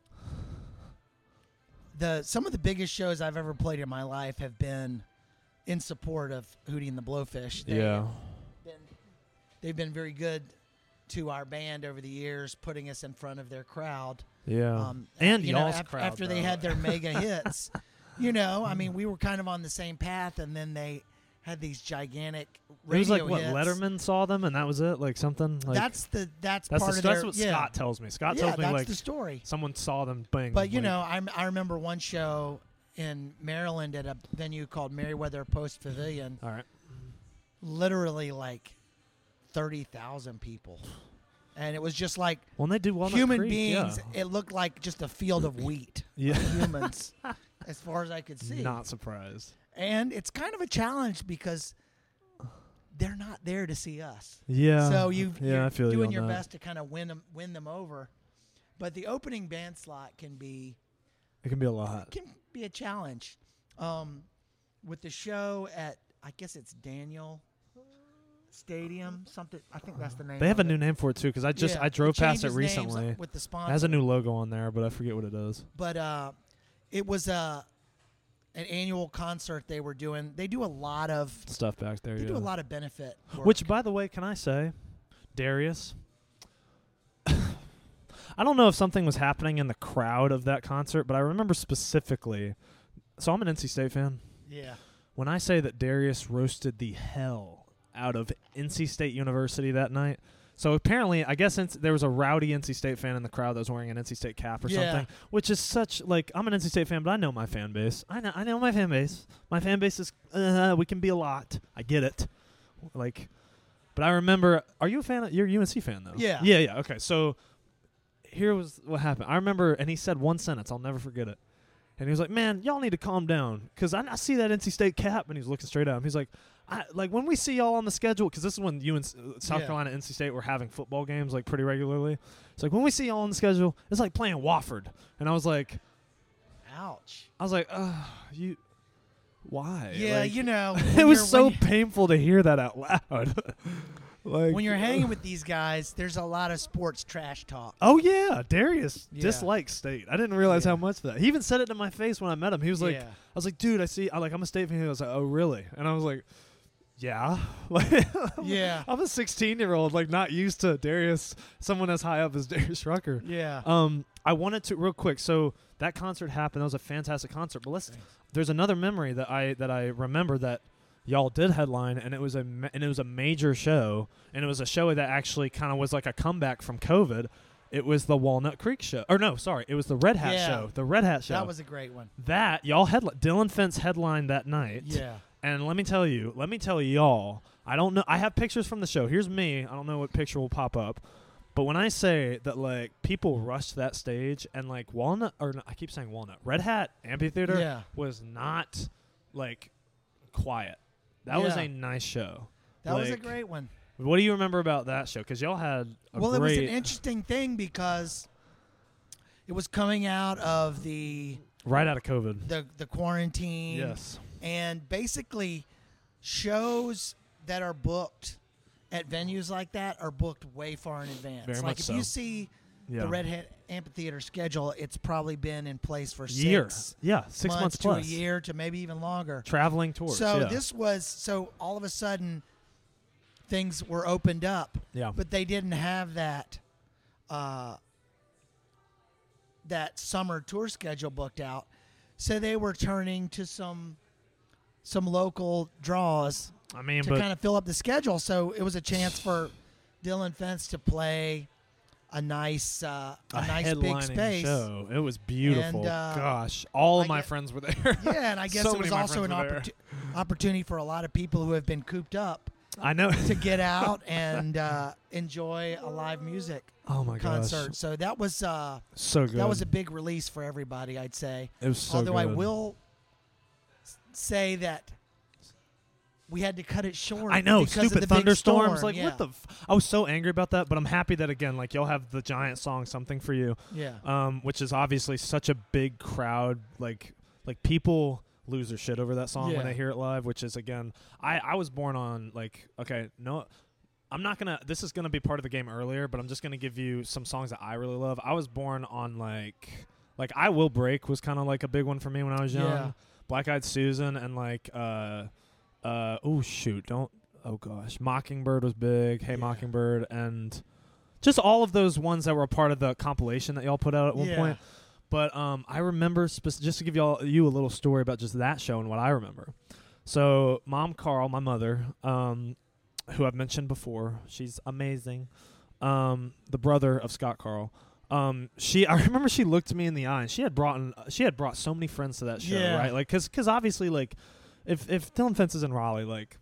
the some of the biggest shows I've ever played in my life have been in support of Hootie and the Blowfish. They Yeah. have Been, they've been very good to our band over the years, putting us in front of their crowd. Yeah. Um, and you know, y'all's af- crowd. after they though. had their mega hits. You know, I mean, we were kind of on the same path, and then they had these gigantic It was radio like what hits. Letterman saw them, and that was it, like something. Like that's the that's, that's, part the, of that's their what yeah. Scott tells me. Scott yeah, tells me that's like the story. someone saw them bang. But you like- know, I I remember one show in Maryland at a venue called Merriweather Post Pavilion. all right. Literally like thirty thousand people, and it was just like Well, they do Walnut human Creek, beings. Yeah. It looked like just a field of wheat. Yeah. of humans, as far as I could see. Not surprised. And it's kind of a challenge because they're not there to see us. Yeah. So you yeah, you're I feel you doing on your that. best to kind of win them win them over. But the opening band slot can be It can be a lot. can be a challenge. Um, with the show at I guess it's Daniel Stadium, something. I think that's the name. They have a of new it. name for it too, because I just Yeah, I drove it past it changes names recently. with the It sponsor. has a new logo on there, but I forget what it is. But uh, it was uh, an annual concert they were doing. They do a lot of Stuff back there. they yeah. do a lot of benefit work. Which, by the way, can I say, Darius? I don't know if something was happening in the crowd of that concert, but I remember specifically. So I'm an N C State fan. yeah, When I say that Darius roasted the hell out of N C State University that night. So apparently, I guess N C there was a rowdy N C State fan in the crowd that was wearing an N C State cap or Yeah. something, which is such like I'm an N C State fan, but I know my fan base. I know I know my fan base. My fan base is uh, we can be a lot. I get it. Like, but I remember. Are you a fan? Of, you're a U N C fan though. Yeah. Yeah. Yeah. Okay. So here was what happened. I remember, and he said one sentence. I'll never forget it. And he was like, "Man, y'all need to calm down, because I, I see that N C State cap." And he's looking straight at him. He's like, I, "Like when we see y'all on the schedule, because this is when U N C, South Yeah. Carolina, N C State were having football games like pretty regularly. It's like when we see y'all on the schedule, it's like playing Wofford." And I was like, ouch. "I was like, uh, you, why?" Yeah, Like, you know, it when was you're- so when, you- painful to hear that out loud. Like when you're hanging with these guys, there's a lot of sports trash talk. Oh yeah, Darius Yeah. dislikes State. I didn't realize Yeah. how much of that. He even said it to my face when I met him. He was like, Yeah. "I was like, dude, I see. I like, I'm a State fan." He was like, "Oh really?" And I was like, "Yeah." Like, Yeah. I'm a sixteen year old, like not used to Darius, someone as high up as Darius Rucker. Yeah. Um, I wanted to real quick. So that concert happened. That was a fantastic concert. But let's. There's another memory that I that I remember that y'all did headline, and it was a ma- and it was a major show, and it was a show that actually kind of was like a comeback from COVID. It was the Walnut Creek show, or no, sorry, it was the Red Hat Yeah. show. The Red Hat show. That was a great one. that y'all headline. Dylan Fence headlined that night. Yeah. And let me tell you, let me tell y'all, I don't know. I have pictures from the show. Here's me. I don't know what picture will pop up. But when I say that, like, people rushed that stage and, like, Walnut, or no, I keep saying Walnut, Red Hat Amphitheater Yeah. was not, like, quiet. That was Yeah. a nice show. That was a Like, great one. What do you remember about that show? Because y'all had a Well, great. it was an interesting thing because it was coming out of the right out of COVID. the the quarantine. Yes. And basically, shows that are booked at venues like that are booked way far in advance. Very like much if so. you see Yeah. the Red Hat Amphitheater schedule, it's probably been in place for Year. six Yeah, six months, months, to plus. a year to maybe even longer. Traveling tours. So yeah. this was so all of a sudden things were opened up, Yeah. but they didn't have that uh, that summer tour schedule booked out. So they were turning to some some local draws I mean, to but kind of fill up the schedule. So it was a chance for Dylan Fence to play a nice uh, a, a nice big headlining space. show. It was beautiful. And, uh, Gosh, all of I my get- friends were there. Yeah, and I guess So it was many of my also an friends were there. opportu- opportunity for a lot of people who have been cooped up I know. to get out and uh, enjoy a live music Oh my concert. gosh, So that was uh, so good. that was a big release for everybody, I'd say. It was so Although I good. will s- say that we had to cut it short. I know, because of stupid the big thunderstorms. storm. Like yeah. what the? F- I was so angry about that, but I'm happy that again, like y'all have the giant song "Something for You," Yeah. um, which is obviously such a big crowd. Like, like people lose their shit over that song Yeah. when they hear it live. Which is again, I I was born on like okay, no. I'm not gonna. This is gonna be part of the game earlier, but I'm just gonna give you some songs that I really love. I was born on like, like "I Will Break" was kind of like a big one for me when I was young. Yeah. Black Eyed Susan and like, uh, uh, oh shoot, don't. Oh gosh, Mockingbird was big. Hey Yeah. Mockingbird, and just all of those ones that were a part of the compilation that y'all put out at one Yeah. point. But um, I remember spec- just to give y'all you a little story about just that show and what I remember. So, Mom Carl, my mother, um, who I've mentioned before, she's amazing. Um, the brother of Scott Carl. Um, she, I remember she looked me in the eye, and she had brought, in, she had brought so many friends to that show, Yeah. right? Like, cause, cause obviously, like, if if Dylan Fence is in Raleigh, like,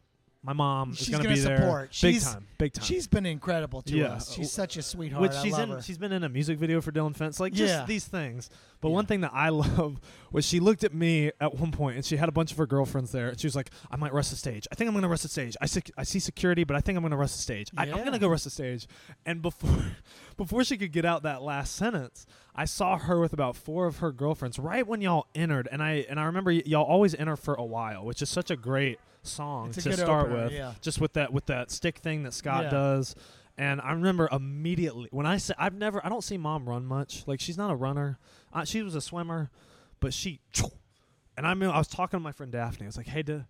My mom is She's going to gonna be there. support. Big She's- time. Big time. She's been incredible to Yeah. us. She's such a sweetheart. Which I she's love in. her. She's been in a music video for Dylan Fence. Like just Yeah. these things. But Yeah. one thing that I love was she looked at me at one point and she had a bunch of her girlfriends there and she was like, "I might rush the stage. I think I'm going to rush the stage. I see, I see security, but I think I'm going to rush the stage. I, I'm Yeah. going to go rush the stage." And before, before she could get out that last sentence, I saw her with about four of her girlfriends right when y'all entered, and I and I remember y- y'all always enter for a while, which is such a great song It's a to good start opener, with. yeah. Just with that with that stick thing that Scott Yeah. does. And I remember immediately when I said I've never I don't see Mom run much. Like she's not a runner. Uh, she was a swimmer, but she and I mean I was talking to my friend Daphne. I was like, "Hey, da,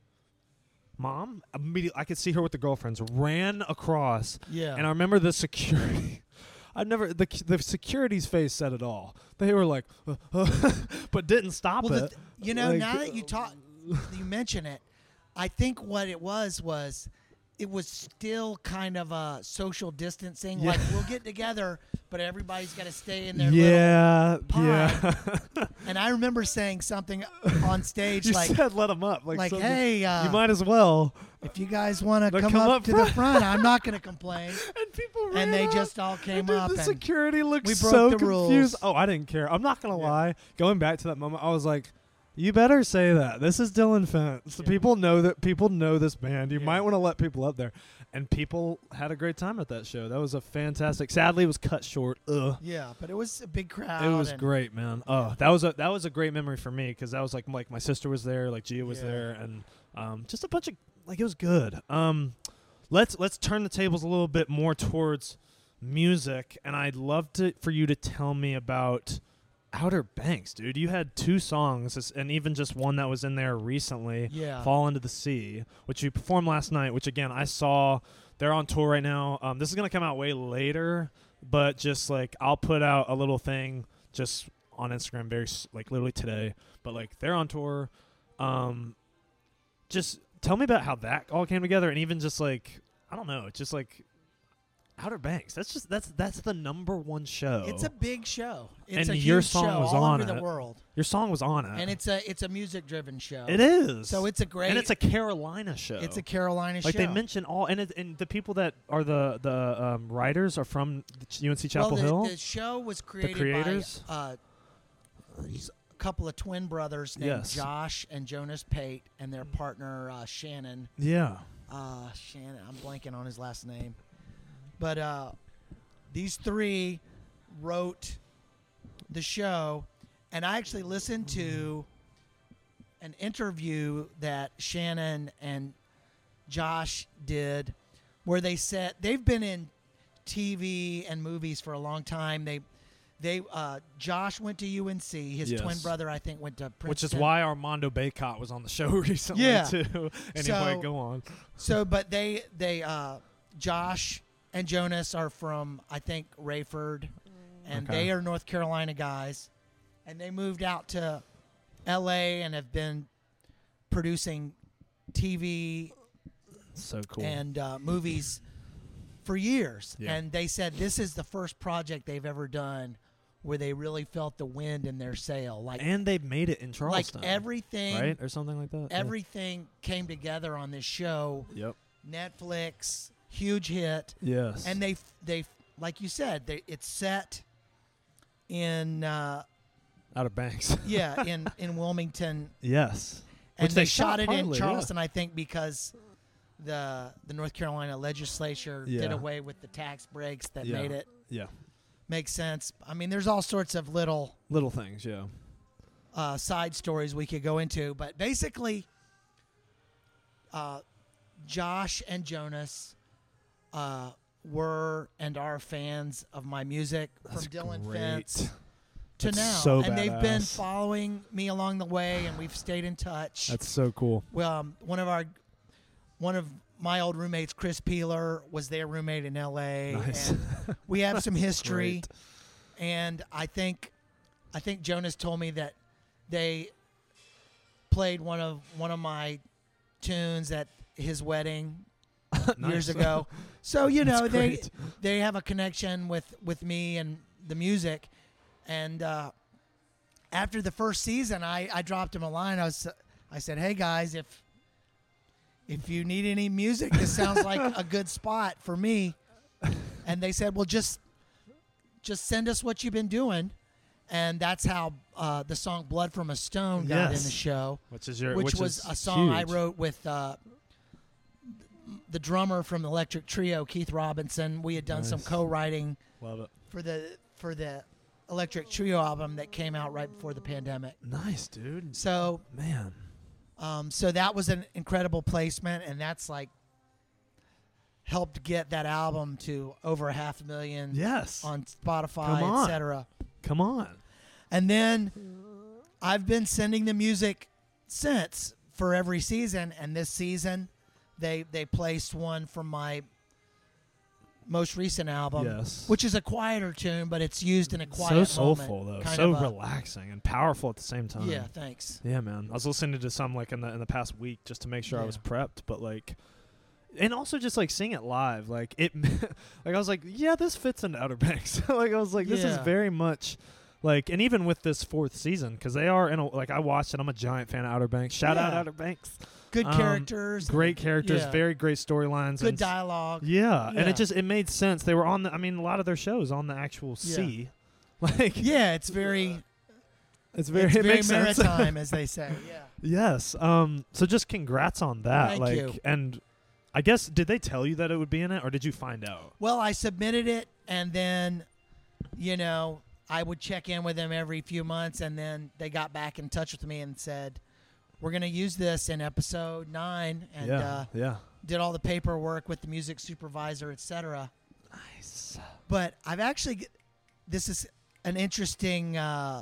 Mom!" Immediately I could see her with the girlfriends ran across. Yeah. And I remember the security. I've never the the security's face said it all. They were like, uh, uh, but didn't stop well, the it. th- you know, Like, now that you talk, you mention it, I think what it was was it was still kind of a social distancing. Yeah. Like we'll get together, but everybody's got to stay in their little. yeah, pod. yeah. And I remember saying something on stage you like, said let them up. Like, like, something- hey, uh, you might as well. if you guys want to Like, come, come up, up to the front. front, I'm not going to complain. And people ran And they up. just all came And dude, up The and security looked we broke so the confused. rules. Oh, I didn't care. I'm not gonna Yeah. lie. Going back to that moment, I was like, "You better say that. This is Dylan Fence. Yeah. People know that. People know this band. You Yeah. might want to let people up there." And people had a great time at that show. That was a fantastic. Sadly, it was cut short. Ugh. Yeah, but it was a big crowd. It was and great, man. Oh, that was a that was a great memory for me because that was like like my sister was there, like Gia was Yeah. there, and um, just a bunch of like it was good. Um, let's let's turn the tables a little bit more towards music, and I'd love to for you to tell me about Outer Banks, dude. You had two songs, this- and even just one that was in there recently, Yeah. "Fall Into the Sea," which you performed last night. Which again, I saw. They're on tour right now. Um, this is gonna come out way later, but just like I'll put out a little thing just on Instagram, very s- like literally today. But like they're on tour. Um, just tell me about how that all came together, and even just like I don't know, just like Outer Banks. That's just that's that's the number one show. It's a big show. It's And a your huge song show was all on over the it. world, Your song was on it, and it's a it's a music driven show. it is. So it's a great. and it's a Carolina show. it's a Carolina like show. they mention all and it, and the people that are the the um, writers are from U N C Chapel well, the, Hill. the show was created creators? by uh, these- a couple of twin brothers named Yes. Josh and Jonas Pate, and their partner uh, Shannon. yeah. Uh, Shannon, I'm blanking on his last name, but uh, these three wrote the show, and I actually listened to an interview that Shannon and Josh did, where they said they've been in T V and movies for a long time. They, they, uh, Josh went to U N C. His Yes. twin brother, I think, went to Princeton. Which is why Armando Baycott was on the show recently Yeah. too. anyway, So- go on. So, but they, they, uh, Josh and Jonas are from, I think, Rayford, and Okay. they are North Carolina guys, and they moved out to L A and have been producing T V So cool. and uh, movies for years. Yeah. And they said this is the first project they've ever done where they really felt the wind in their sail. Like, And they made it in like Charleston, everything, right, or something like that. Yeah. everything came together on this show. Yep. Netflix, huge hit. Yes. And they, they, like you said, they, it's set in, uh, Outer Banks. yeah, in, in Wilmington. yes. And Which they, they shot, shot it partly, in yeah. Charleston, I think, because the the North Carolina legislature did Yeah. away with the tax breaks that Yeah. made it Yeah. make sense. I mean, there's all sorts of little Little things. Yeah. uh, side stories we could go into, but basically, uh, Josh and Jonas uh, were and are fans of my music That's from Dylan great. Fence to That's now, so and they've been badass. following me along the way, and we've stayed in touch. That's so cool. Well, um, one of our, one of my old roommates, Chris Peeler, was their roommate in L A Nice. and we have some history. Great. And I think, I think Jonas told me that they played one of one of my tunes at his wedding years Nice. ago. So you know That's they great. they have a connection with with me and the music. And uh, after the first season, I, I dropped him a line. I was I said, "Hey guys, if if you need any music, this sounds like a good spot for me. And they said, well, just just send us what you've been doing. And that's how uh, the song Blood from a Stone got Yes. in the show, Which is your which, which was is a song I huge. wrote with uh, the drummer from the Electric Trio, Keith Robinson. We had done some Nice. co-writing Love it. for the for the Electric Trio album that came out right before the pandemic. Nice, dude. So Man. Um, so that was an incredible placement, and that's like helped get that album to over a half a million Yes. on Spotify, Come on. et cetera. Come on. And then I've been sending the music since for every season, and this season they they placed one from my most recent album, Yes. which is a quieter tune, but it's used in a So quiet soulful moment, though. kind So of a- relaxing and powerful at the same time. Yeah, thanks. Yeah, man. I was listening to some like in the in the past week just to make sure I was Yeah. prepped, but like, and also just like seeing it live, like it, like I was like, yeah, this fits into Outer Banks. Like I was like, this is Yeah. very much like, and even with this fourth season, because they are in a like I watched it. I'm a giant fan of Outer Banks. Shout out Yeah. Outer Banks. Good Um, characters, Great characters, yeah. very great storylines, good and s- dialogue. Yeah, and Yeah. it just it made sense. They were on the. I mean, a lot of their shows on the actual Yeah. sea. Like Yeah, it's very it's very it's it very makes sense. maritime, as they say. Yeah. Yes. Um. So just congrats on that. Thank like, you. and I guess did they tell you that it would be in it, or did you find out? Well, I submitted it, and then, you know, I would check in with them every few months, and then they got back in touch with me and said, "We're going to use this in episode nine," and yeah. uh, yeah. did all the paperwork with the music supervisor, et cetera. Nice. But I've actually, g- this is an interesting uh,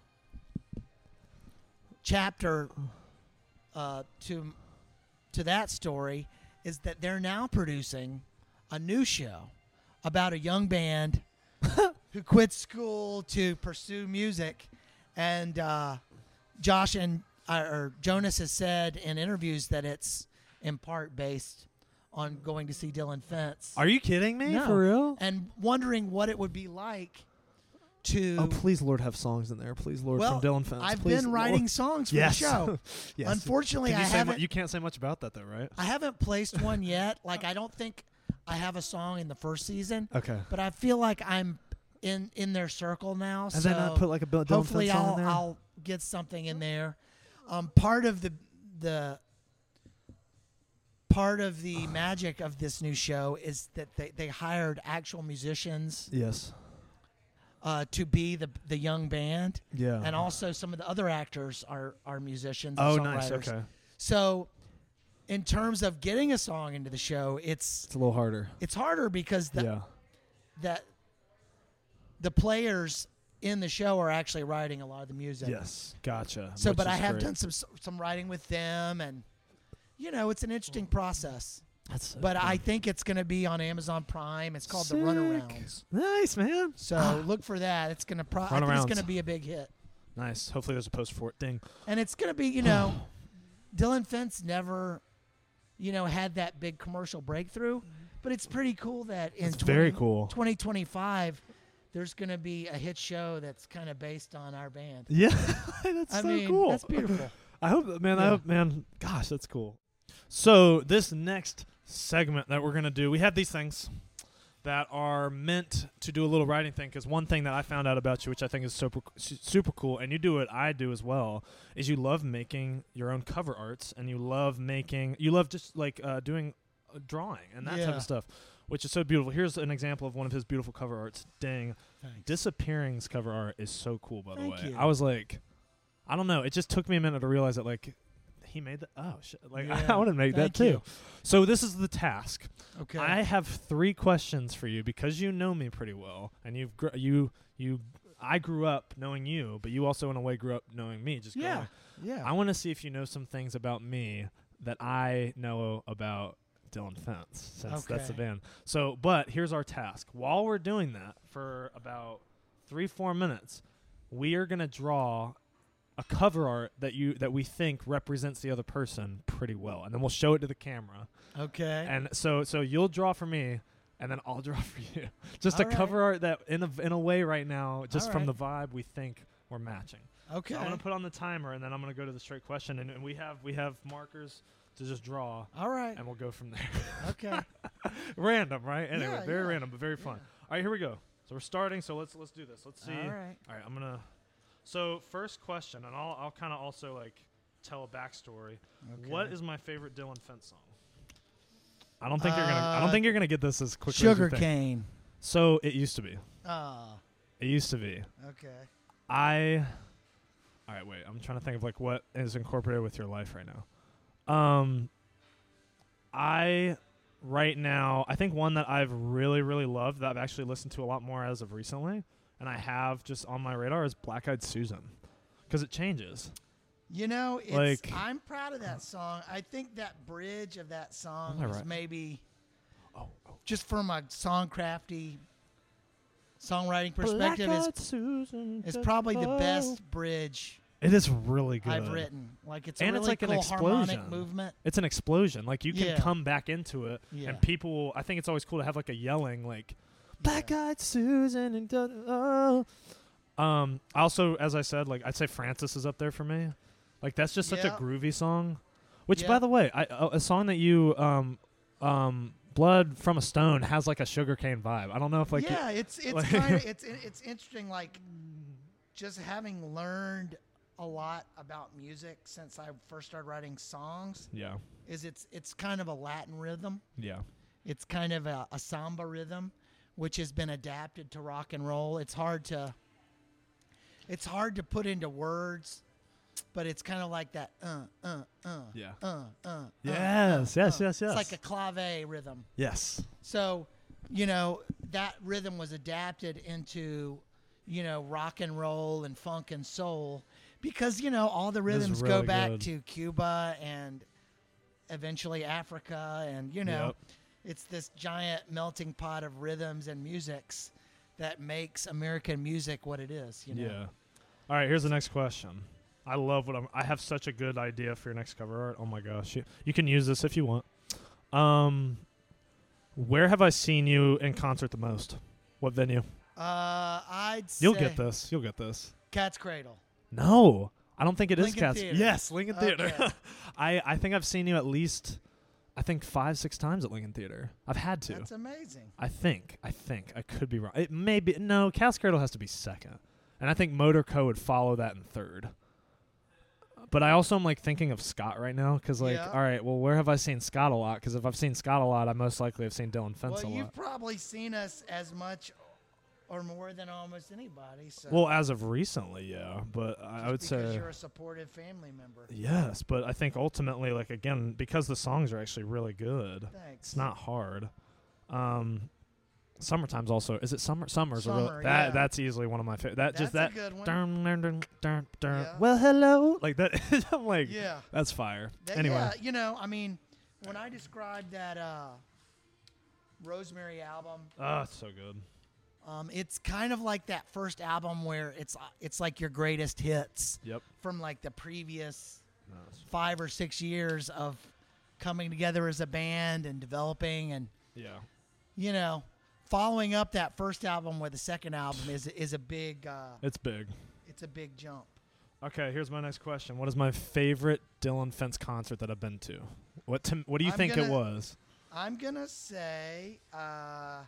chapter uh, to to that story, is that they're now producing a new show about a young band who quit school to pursue music, and uh, Josh and uh, or Jonas has said in interviews that it's in part based on going to see Dylan Fence. Are you kidding me? No. For real? And wondering what it would be like to. Oh, please, Lord, have songs in there. Please, Lord, well, from Dylan Fence. I've Please, been writing Lord. songs for Yes. the show. Yes. Unfortunately, Can you I say mu- haven't. you can't say much about that, though, right? I haven't placed one yet. Like, I don't think I have a song in the first season, Okay. but I feel like I'm in in their circle now. And so then I put like a Bill- Dylan hopefully Fence song I'll in there. I'll get something in there. Um, part of the the part of the magic of this new show is that they, they hired actual musicians yes. uh, to be the the young band, Yeah. and also some of the other actors are are musicians. oh, and nice. songwriters. Okay. So, in terms of getting a song into the show, it's It's a little harder. it's harder because the yeah. that the players in the show are actually writing a lot of the music. Yes. Gotcha. So, Which but I is have great. done some some writing with them, and you know, it's an interesting process. That's so But cool. I think it's going to be on Amazon Prime. It's called Sick. The Runarounds. Nice, man. So look for that. It's going to pro- I think it's Runarounds. going to be a big hit, Nice. Hopefully there's a post for it. Ding. and it's going to be, you know, Dylan Fence never, you know, had that big commercial breakthrough, but it's pretty cool that in It's very twenty cool. twenty twenty-five, there's going to be a hit show that's kind of based on our band. Yeah. That's I so mean, cool. that's beautiful. I hope, man. I Yeah. hope, man. Gosh, that's cool. So this next segment that we're gonna do, we have these things that are meant to do a little writing thing. Because one thing that I found out about you, which I think is super super cool, and you do it, I do as well, is you love making your own cover arts, and you love making, you love just like uh, doing uh, drawing and that type Yeah. of stuff, which is so beautiful. Here's an example of one of his beautiful cover arts. Dang, Thanks. Disappearing's cover art is so cool. By the Thank way, you. I was like, I don't know. It just took me a minute to realize that like he made that. Oh shit! Like Yeah, I want to make that thank too. you. So this is the task. Okay. I have three questions for you because you know me pretty well, and you've gr- you you. I grew up knowing you, but you also in a way grew up knowing me. Just yeah. growing. Yeah. I want to see if you know some things about me that I know about Dylan Fence, since that's the Okay. band. So, but here's our task. While we're doing that for about three, four minutes, we are gonna draw a cover art that you that we think represents the other person pretty well, and then we'll show it to the camera. Okay. And so, so you'll draw for me, and then I'll draw for you. Just All a right. cover art that, in a in a way, right now, just All from right. the vibe, we think we're matching. Okay. So I'm gonna put on the timer, and then I'm gonna go to the straight question, and, and we have we have markers to just draw, All right. and we'll go from there. Okay. Random, right? Anyway, Yeah, very yeah. random, but very fun. Yeah. All right, here we go. So we're starting. So let's let's do this. Let's see. All right. All right, I'm gonna. So first question, and I'll I'll kind of also like tell a backstory. What Okay. is my favorite Dylan Fentz song? I don't think you're gonna. I don't Uh, think you're gonna get this as quickly. Sugar as you think. cane. So it used to be. Ah. It used to be. Okay. I. All right, wait. I'm trying to think of like what is incorporated with your life right now. Um. I, right now, I think one that I've really, really loved that I've actually listened to a lot more as of recently, and I have just on my radar is Black Eyed Susan, because it changes. You know, it's, Like- I'm proud of that song. I think that bridge of that song Am I is right? maybe Oh, oh. just from a songcrafty songwriting perspective Black is Eyed Susan. is da- probably the oh. best bridge It is really good. I've written. Like it's a And it's really like an cool harmonic explosion. movement. It's an explosion. Like you can Yeah. come back into it, Yeah. and people. Will, I think it's always cool to have like a yelling like Black Yeah. Eyed Susan and da, oh. Um. Also, as I said, like I'd say Francis is up there for me. Like that's just such Yeah. a groovy song. Which, Yeah. by the way, I, a, a song that you um um Blood from a Stone has like a sugarcane vibe. I don't know if like yeah, it's it's like- kind of it's it's interesting. Like just having learned a lot about music since I first started writing songs, yeah is it's it's kind of a Latin rhythm. yeah It's kind of a, a samba rhythm, which has been adapted to rock and roll. It's hard to it's hard to put into words, but it's kind of like that. Uh, uh, uh, yeah uh, uh, uh, Yes, uh, yes, uh. yes, yes. It's like a clave rhythm. yes So, you know, that rhythm was adapted into, you know, rock and roll and funk and soul because, you know, all the is rhythms go really back good. to Cuba and eventually Africa. And, you know, Yep. it's this giant melting pot of rhythms and musics that makes American music what it is, you know. Yeah. All right, here's the next question. I love what I'm. I have such a good idea for your next cover art. Oh my gosh, you, you can use this if you want. Um, where have I seen you in concert the most? What venue? Uh, I'd You'll say get this. You'll get this. Cat's Cradle. No, I don't think it is Lincoln Cats. Theater. Yes, Lincoln Theater. Okay. I I think I've seen you at least, I think five six times at Lincoln Theater. I've had to. That's amazing. I think. I think. I could be wrong. It may be. No, Cat's Cradle has to be second. And I think Motor Co. would follow that in third. But I also am, like, thinking of Scott right now. Because, like, Yeah. all right, well, where have I seen Scott a lot? Because if I've seen Scott a lot, I most likely have seen Dylan Fentz Well, a you've lot. probably seen us as much or more than almost anybody. So Well, as of recently, yeah. But I, I would just because say... you're a supportive family member. Yes, but I think ultimately, like, again, because the songs are actually really good, Thanks. it's not hard. Um... Summertime's also is it summer? Summer's a real, Summer, that yeah. that's easily one of my favorite. That That's just a that good one. dun, dun, dun, dun, dun. Yeah. Well, hello, like that. I'm like, Yeah. that's fire. That- Anyway, yeah, you know, I mean, when I described that uh, Rosemary album, oh, it's so good. um, it's kind of like that first album where it's uh, it's like your greatest hits Yep. from like the previous No, it's- five or six years of coming together as a band and developing and yeah. you know. Following up that first album with the second album is is a big uh, It's big. it's a big jump. Okay, here's my next question. What is my favorite Dylan Fentz concert that I've been to? What to, what do you I'm think it gonna- was? I'm gonna say uh,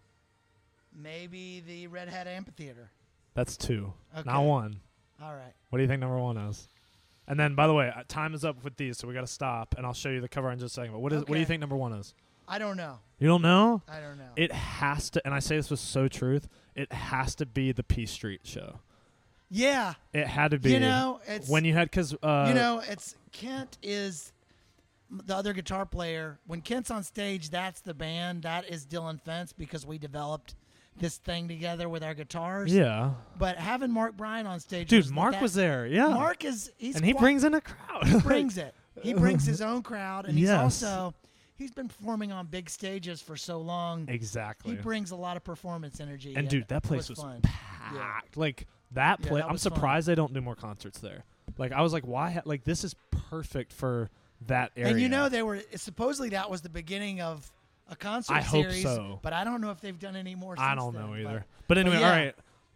maybe the Red Hat Amphitheater. That's two, Okay. not one. All right. What do you think number one is? And then, by the way, uh, time is up with these, so we got to stop, and I'll show you the cover in just a second. But what is? What do you Okay. think number one is? I don't know. You don't know? I don't know. It has to, and I say this with so truth. It has to be the P Street show. yeah. It had to be. You know, it's when you had because uh, you know, it's Kent is the other guitar player. When Kent's on stage, that's the band. That is Dylan Fentz because we developed this thing together with our guitars. yeah, But having Mark Bryan on stage, dude, was Mark that, was there. Yeah, Mark is he's and he quite- brings in a crowd. he brings it. He brings his own crowd, and he's Yes. also he's been performing on big stages for so long. exactly. He brings a lot of performance energy. and dude, that it place was, fun. packed. Like that Yeah, place. that I'm was fun. surprised they don't do more concerts there. Like I was like, why? Ha- like this is perfect for that area. And you know, they were supposedly that was the beginning of a concert I hope series. so. But I don't know if they've done any more. I since don't then, know but- either. But anyway, yeah. all right.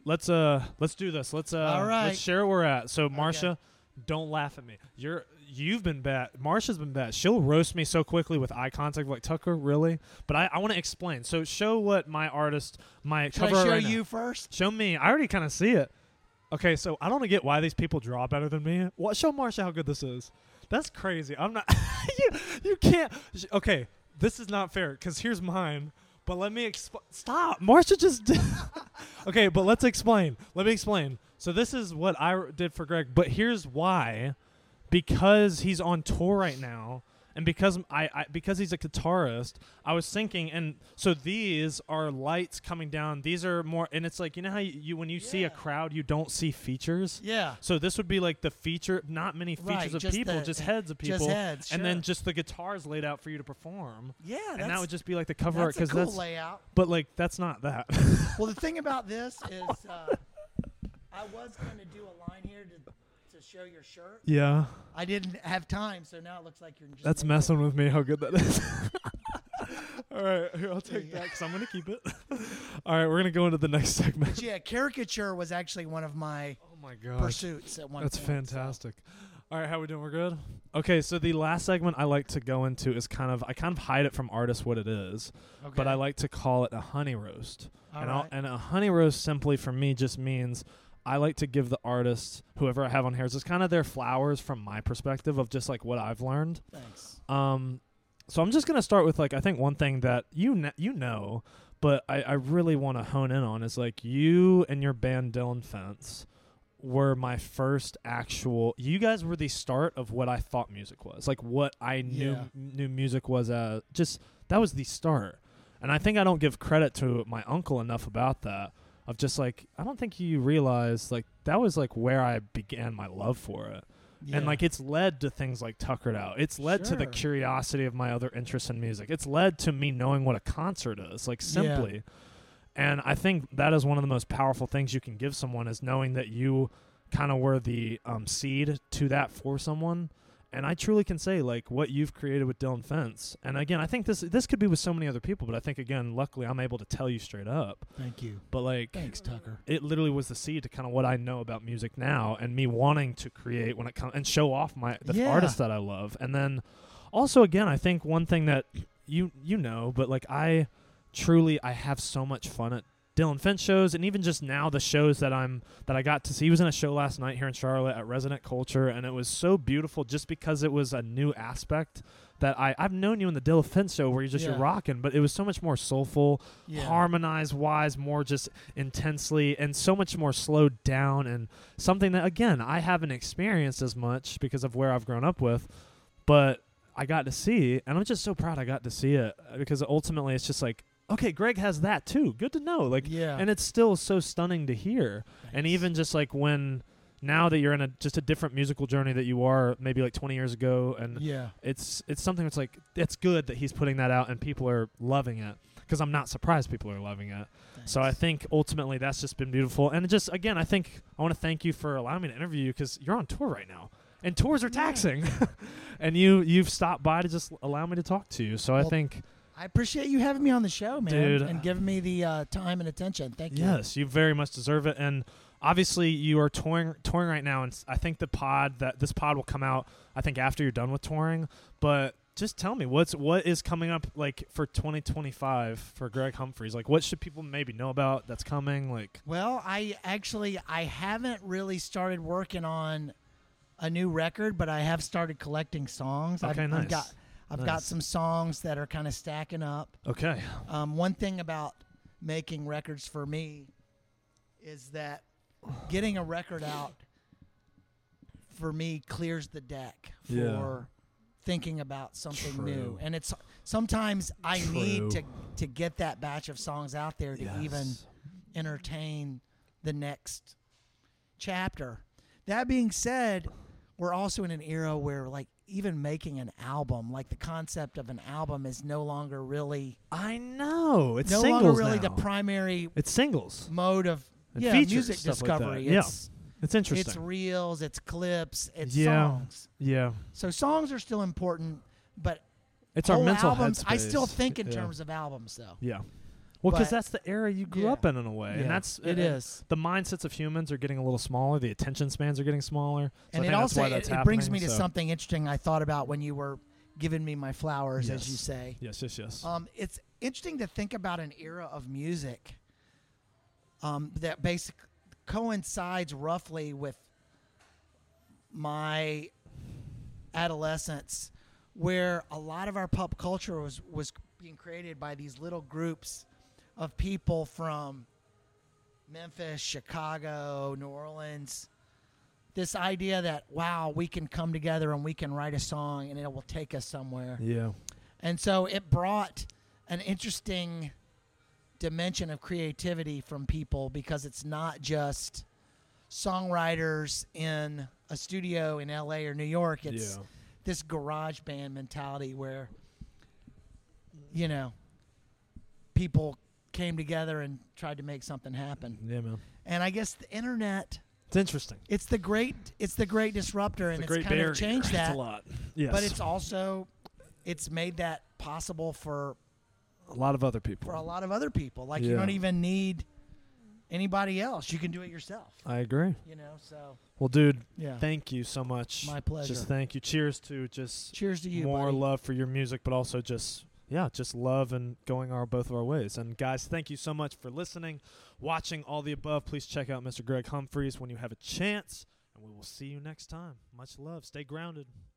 let's uh let's do this. Let's uh All right. let's share where we're at. So Marsha, don't laugh at me. You're you've been bad. Marsha's been bad. She'll roast me so quickly with eye contact, like Tucker, really. But I, I want to explain. So show what my artist, my Should cover I show right you now. first? Show me. I already kind of see it. Okay, so I don't get why these people draw better than me. What? Show Marsha how good this is. That's crazy. I'm not. you you can't. sh- Okay, this is not fair because here's mine. But let me exp- stop. Marsha just did. Okay, but let's explain. Let me explain. So this is what I r- did for Greg, but here's why. Because he's on tour right now, and because I, I because he's a guitarist, I was thinking, and so these are lights coming down. These are more, and it's like, you know how you, you when you see a Yeah. crowd, you don't see features. Yeah. So this would be like the feature, not many features Right, of just people, the- just heads of just people, heads, and then sure. just the guitars laid out for you to perform. Yeah, and that's, that would just be like the cover art that's a because cool that's. layout. But like that's not that. Well, the thing about this is, uh, I was going to do a line here to to show your shirt. Yeah, I didn't have time, so now it looks like you're just. that's naked. messing with me. How good that is. All right, here I'll take Yeah. that because I'm gonna keep it. All right, we're gonna go into the next segment. But yeah, caricature was actually one of my Oh my god, pursuits at one that's point. so- fantastic. All right, how we doing? We're good. Okay, so the last segment I like to go into is kind of I kind of hide it from artists what it is, Okay. but I like to call it a honey roast. All and, I'll- right. and a honey roast simply for me just means I like to give the artist, whoever I have on here, is just kind of their flowers from my perspective of just like what I've learned. Thanks. Um, so I'm just gonna start with like I think one thing that you kn- you know, but I, I really want to hone in on is like you and your band Dylan Fence were my first actual. You guys were the start of what I thought music was, like what I knew Yeah. knew music was. Uh, just that was the start, and I think I don't give credit to my uncle enough about that. Of just like I don't think you realize like that was like where I began my love for it. And Yeah. like it's led to things like Tuckered Out. It's led to the Sure. curiosity of my other interests in music. It's led to me knowing what a concert is, like simply. And I think that is one of the most powerful things you can give someone is knowing that you kind of were the um, seed to that for someone. And I truly can say like what you've created with Dylan Fence. And again, I think this this could be with so many other people, but I think again, luckily I'm able to tell you straight up. Thank you. But like Thanks, Tucker. it literally was the seed to kind of what I know about music now and me wanting to create when it comes and show off my the Yeah. artists that I love. And then also again, I think one thing that you you know, but like I truly I have so much fun at Dylan Fence shows and even just now the shows that I'm that I got to see. He was in a show last night here in Charlotte at Resident Culture and it was so beautiful just because it was a new aspect that I I've known you in the Dylan Fence show where you just Yeah. you're rocking, but it was so much more soulful, Yeah. harmonized wise, more just intensely and so much more slowed down and something that again I haven't experienced as much because of where I've grown up with, but I got to see and I'm just so proud I got to see it because ultimately it's just like okay, Greg has that too. Good to know. Like Yeah. and it's still so stunning to hear. And Thanks. even just like when now that you're in a just a different musical journey that you are maybe like twenty years ago and Yeah. it's it's something that's like it's good that he's putting that out and people are loving it because I'm not surprised people are loving it. So I Thanks. think ultimately that's just been beautiful. And just again, I think I want to thank you for allowing me to interview you because you're on tour right now. And tours are Yeah. taxing. and you you've stopped by to just allow me to talk to you. So I Well, think I appreciate you having me on the show, man, Dude. and giving me the uh, time and attention. Thank you. yes, you very much deserve it. And obviously you are touring touring right now and s- I think the pod that this pod will come out I think after you're done with touring. But just tell me what's what is coming up like for twenty twenty-five for Greg Humphreys? Like what should people maybe know about that's coming? Like Well, I actually I haven't really started working on a new record, but I have started collecting songs. Okay, I've, nice. I've got I've got Nice. some songs that are kind of stacking up. okay. Um, one thing about making records for me is that getting a record out for me clears the deck for Yeah. thinking about something True. new. And it's sometimes I need True. to to get that batch of songs out there to even Yes. entertain the next chapter. That being said, we're also in an era where like even making an album, like the concept of an album is no longer really I know. It's no singles longer really now. the primary It's singles. mode of And yeah, features, music stuff like that. discovery. Yeah. It's It's interesting. it's reels, it's clips, it's Yeah. songs. yeah. So songs are still important, but It's our whole mental albums, I still headspace. think in Yeah. terms of albums though. Yeah. Well, because But- that's the era you grew Yeah. up in, in a way, Yeah, and that's it uh, is. The mindsets of humans are getting a little smaller. The attention spans are getting smaller. So And I it think also that's why it, that's it brings happening, me to so- something interesting I thought about when you were giving me my flowers, as you Yes. say. Yes, yes, yes. Um, it's interesting to think about an era of music um, that basically coincides roughly with my adolescence, where a lot of our pop culture was, was being created by these little groups of people from Memphis, Chicago, New Orleans. This idea that, wow, we can come together and we can write a song and it will take us somewhere. yeah. And so it brought an interesting dimension of creativity from people, because it's not just songwriters in a studio in L A or New York. It's Yeah. this garage band mentality where, you know, people came together and tried to make something happen. Yeah, man. And I guess the internet, It's interesting. it's the great it's the great disruptor, and It's a it's great kind barrier. of changed that. It's a lot. Yes. But it's also it's made that possible for a lot of other people. for a lot of other people. Like you Yeah. don't even need anybody else. You can do it yourself. I agree. You know, so Well, dude, yeah. thank you so much. My pleasure. Just thank you. Cheers to just Cheers to you, more buddy. love for your music, but also just yeah, just love and going our both of our ways. And guys, thank you so much for listening, watching all the above. Please check out Mister Greg Humphreys when you have a chance, and we will see you next time. Much love. Stay grounded.